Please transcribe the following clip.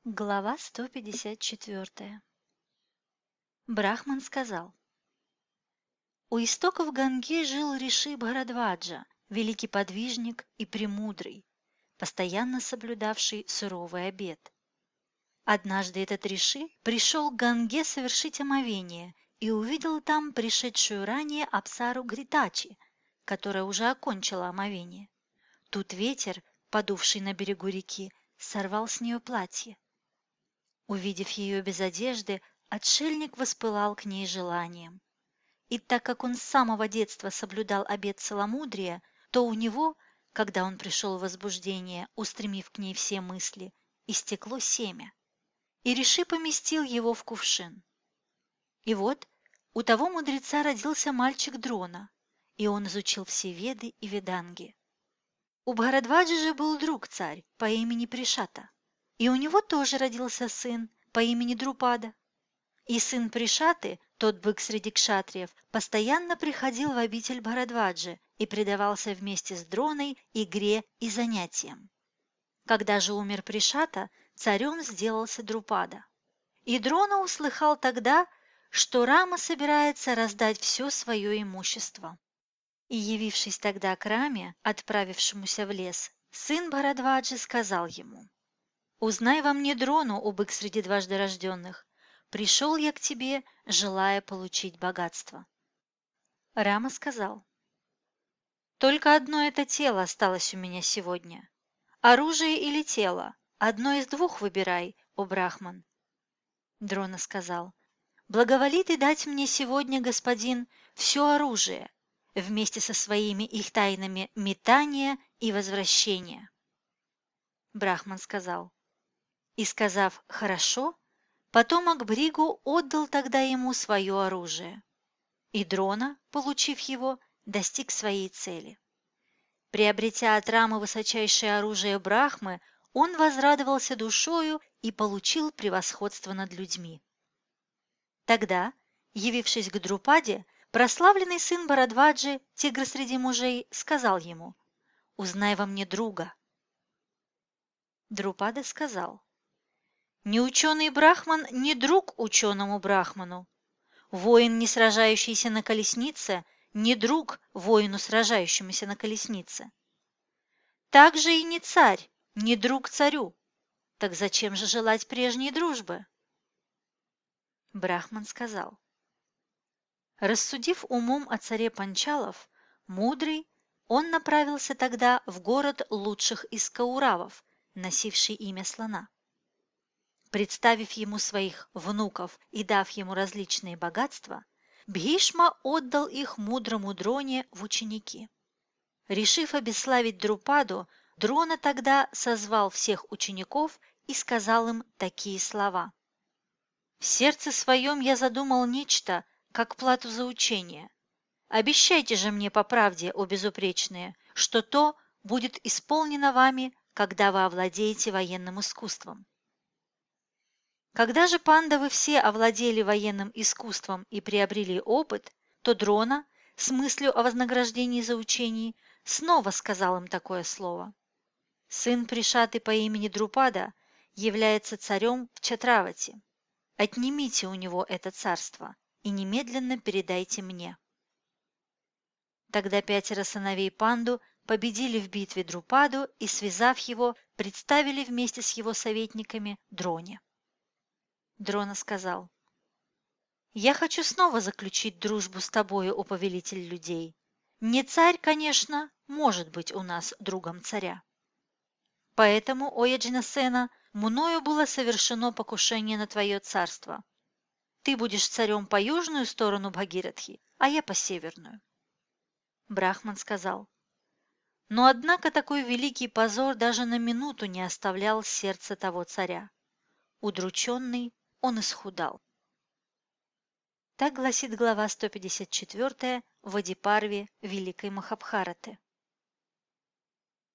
Глава 154. Брахман сказал: у истоков Ганги жил Риши Бхарадваджа, великий подвижник и премудрый, постоянно соблюдавший суровый обет. Однажды этот Риши пришел к Ганге совершить омовение и увидел там пришедшую ранее Апсару Гритачи, которая уже окончила омовение. Тут ветер, подувший на берегу реки, сорвал с нее платье. Увидев ее без одежды, отшельник воспылал к ней желанием. И так как он с самого детства соблюдал обет целомудрия, то у него, когда он пришел в возбуждение, устремив к ней все мысли, истекло семя. И Риши поместил его в кувшин. И вот у того мудреца родился мальчик Дрона, и он изучил все Веды и Веданги. У Бхарадваджи же был друг-царь по имени Пришата. И у него тоже родился сын по имени Друпада. И сын Пришаты, тот бык среди кшатриев, постоянно приходил в обитель Бхарадваджи и предавался вместе с Дроной игре и занятиям. Когда же умер Пришата, царем сделался Друпада. И Дрона услыхал тогда, что Рама собирается раздать все свое имущество. И, явившись тогда к Раме, отправившемуся в лес, сын Бхарадваджи сказал ему: «Узнай во мне Дрону, о бык среди дважды рожденных. Пришел я к тебе, желая получить богатство». Рама сказал: «Только одно это тело осталось у меня сегодня. Оружие или тело? Одно из двух выбирай, о Брахман». Дрона сказал: «Благоволи ты дать мне сегодня, господин, все оружие, вместе со своими их тайнами метания и возвращения». Брахман сказал: и, сказав «хорошо», потомок Бригу отдал тогда ему свое оружие. И Дрона, получив его, достиг своей цели. Приобретя от Рамы высочайшее оружие Брахмы, он возрадовался душою и получил превосходство над людьми. Тогда, явившись к Друпаде, прославленный сын Бхарадваджи, тигр среди мужей, сказал ему: «Узнай во мне друга». Друпада сказал: «Неученый брахман не друг ученому брахману. Воин, не сражающийся на колеснице, не друг воину, сражающемуся на колеснице. Так же и не царь, не друг царю. Так зачем же желать прежней дружбы?» Брахман сказал: рассудив умом о царе Панчалов, мудрый, он направился тогда в город лучших из кауравов, носивший имя слона. Представив ему своих внуков и дав ему различные богатства, Бхишма отдал их мудрому Дроне в ученики. Решив обесславить Друпаду, Дрона тогда созвал всех учеников и сказал им такие слова: «В сердце своем я задумал нечто, как плату за учение. Обещайте же мне по правде, о безупречные, что то будет исполнено вами, когда вы овладеете военным искусством». Когда же пандавы все овладели военным искусством и приобрели опыт, то Дрона, с мыслью о вознаграждении за учение, снова сказал им такое слово: «Сын Пришаты по имени Друпада является царем в Чатравати. Отнимите у него это царство и немедленно передайте мне». Тогда 5 сыновей Панду победили в битве Друпаду и, связав его, представили вместе с его советниками Дроне. Дрона сказал: «Я хочу снова заключить дружбу с тобою, о повелитель людей. Не царь, конечно, может быть у нас другом царя. Поэтому, о Яджнасена, мною было совершено покушение на твое царство. Ты будешь царем по южную сторону Бхагиратхи, а я по северную». Брахман сказал: «Но однако такой великий позор даже на минуту не оставлял сердце того царя. Удрученный, он исхудал». Так гласит глава 154 в Адипарве Великой Махабхараты.